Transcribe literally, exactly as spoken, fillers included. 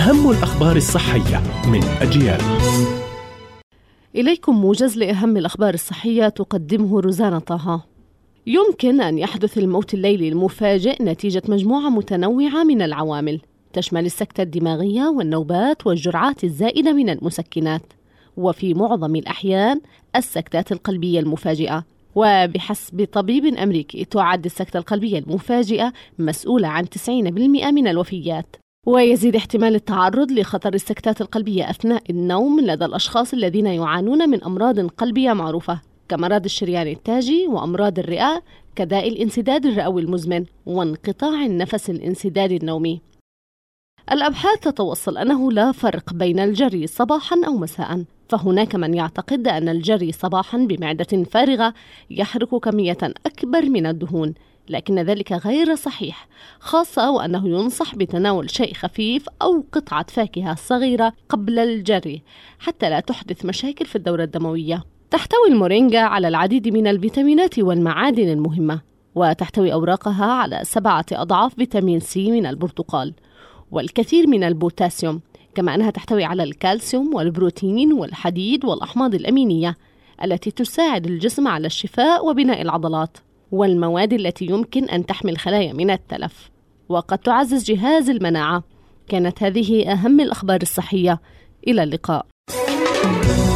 أهم الأخبار الصحية من أجيال. إليكم موجز لأهم الأخبار الصحية تقدمه روزانا طه. يمكن أن يحدث الموت الليلي المفاجئ نتيجة مجموعة متنوعة من العوامل، تشمل السكتة الدماغية والنوبات والجرعات الزائدة من المسكنات، وفي معظم الأحيان السكتات القلبية المفاجئة. وبحسب طبيب أمريكي تعد السكتة القلبية المفاجئة مسؤولة عن تسعين بالمئة من الوفيات. ويزيد احتمال التعرض لخطر السكتات القلبية أثناء النوم لدى الأشخاص الذين يعانون من أمراض قلبية معروفة كمرض الشريان التاجي وأمراض الرئة كداء الانسداد الرئوي المزمن وانقطاع النفس الانسدادي النومي. الأبحاث تتوصل أنه لا فرق بين الجري صباحا أو مساء، فهناك من يعتقد أن الجري صباحا بمعدة فارغة يحرق كمية أكبر من الدهون، لكن ذلك غير صحيح، خاصة وأنه ينصح بتناول شيء خفيف أو قطعة فاكهة صغيرة قبل الجري حتى لا تحدث مشاكل في الدورة الدموية. تحتوي المورينجا على العديد من الفيتامينات والمعادن المهمة، وتحتوي أوراقها على سبعة أضعاف فيتامين سي من البرتقال والكثير من البوتاسيوم، كما أنها تحتوي على الكالسيوم والبروتين والحديد والأحماض الأمينية التي تساعد الجسم على الشفاء وبناء العضلات، والمواد التي يمكن أن تحمي الخلايا من التلف، وقد تعزز جهاز المناعة. كانت هذه أهم الأخبار الصحية، إلى اللقاء.